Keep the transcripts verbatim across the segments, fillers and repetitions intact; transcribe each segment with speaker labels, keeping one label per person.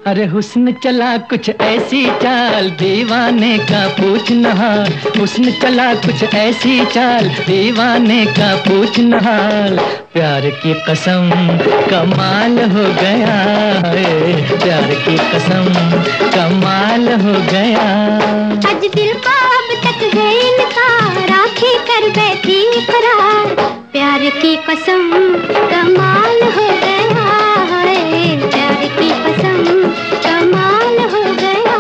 Speaker 1: अरे हुस्न चला कुछ ऐसी चाल, दीवाने का पूछ न हाल। हुस्न चला कुछ ऐसी चाल, दीवाने का पूछ न हाल। प्यार की कसम कमाल हो गया है, प्यार की कसम कमाल हो गया।
Speaker 2: आज दिल को अब तक है इनकार, आंखें कर बैठी करार। प्यार की कसम कमाल हो गया है, प्यार की कसम कमाल हो गया।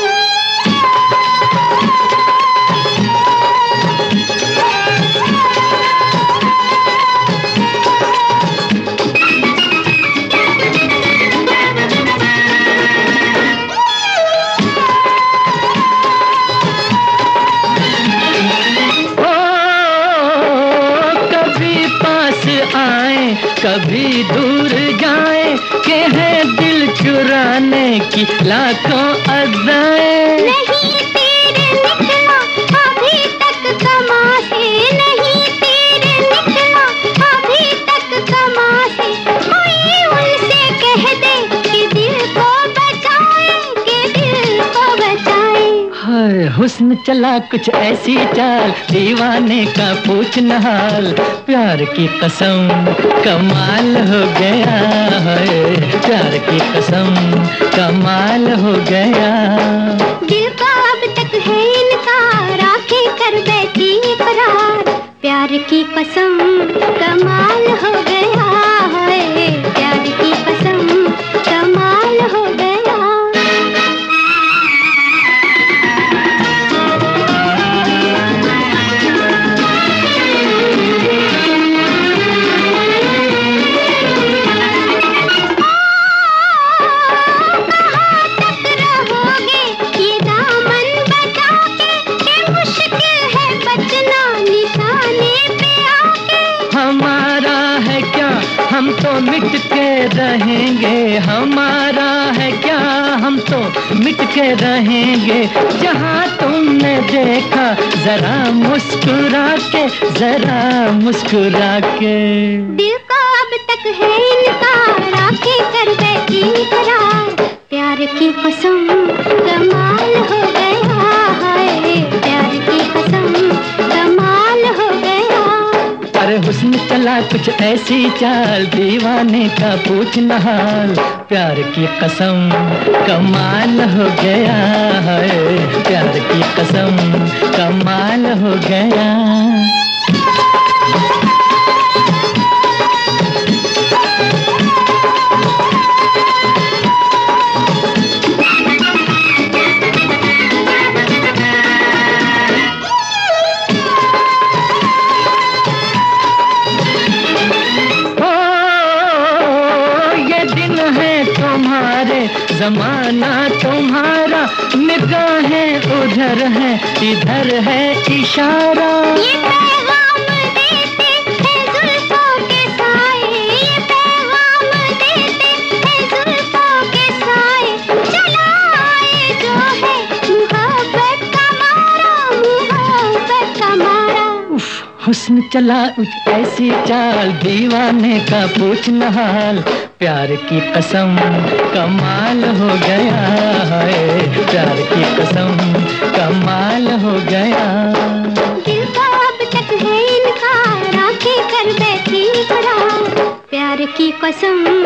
Speaker 1: आए कभी दूर जाए, के है दिल चुराने की लाखों अदाएं।
Speaker 2: नहीं तेरे निकला अभी तक कमा से, नहीं तेरे निकला अभी तक कमा से। कोई उनसे कह दे कि दिल को बचाए, कि दिल को बचाए।
Speaker 1: हाय हुस्न चला कुछ ऐसी चाल, दीवाने का पूछ न हाल। प्यार की कसम कमाल हो गया है, प्यार की कसम कमाल हो गया।
Speaker 2: दिल का अब तक है इनकार, आंखें कर बैठी करार। प्यार की कसम कमाल हो गया है, प्यार की कसम कमाल हो गया।
Speaker 1: हम तो मिट के रहेंगे, हमारा है क्या, हम तो मिट के रहेंगे। जहाँ तुमने देखा जरा मुस्कुरा के, जरा मुस्कुरा के।
Speaker 2: दिल को अब तक है इनकार, आंखें कर बैठी करार। प्यार की कसम कमाल हो गया है, प्यार की कसम कमाल हो गया।
Speaker 1: अरे हुस्न चला कुछ ऐसी चाल, दीवाने का पूछ न हाल। प्यार की कसम कमाल हो गया है, प्यार की कसम कमाल हो गया। जमाना तुम्हारा, निगाहें उधर है, इधर है इशारा।
Speaker 2: ये पैगाम देते हैं जुल्फों के साए, ये पैगाम देते हैं जुल्फों के साए। चला आए जो है मुहब्बत का मारा, मुहब्बत का मारा।
Speaker 1: हुस्न चला कुछ ऐसी चाल, दीवाने का पूछ न हाल। प्यार की कसम कमाल हो गया है, प्यार की कसम कमाल हो गया।
Speaker 2: दिल का अब तक है इनकार, आंखें कर बैठी करार। प्यार की कसम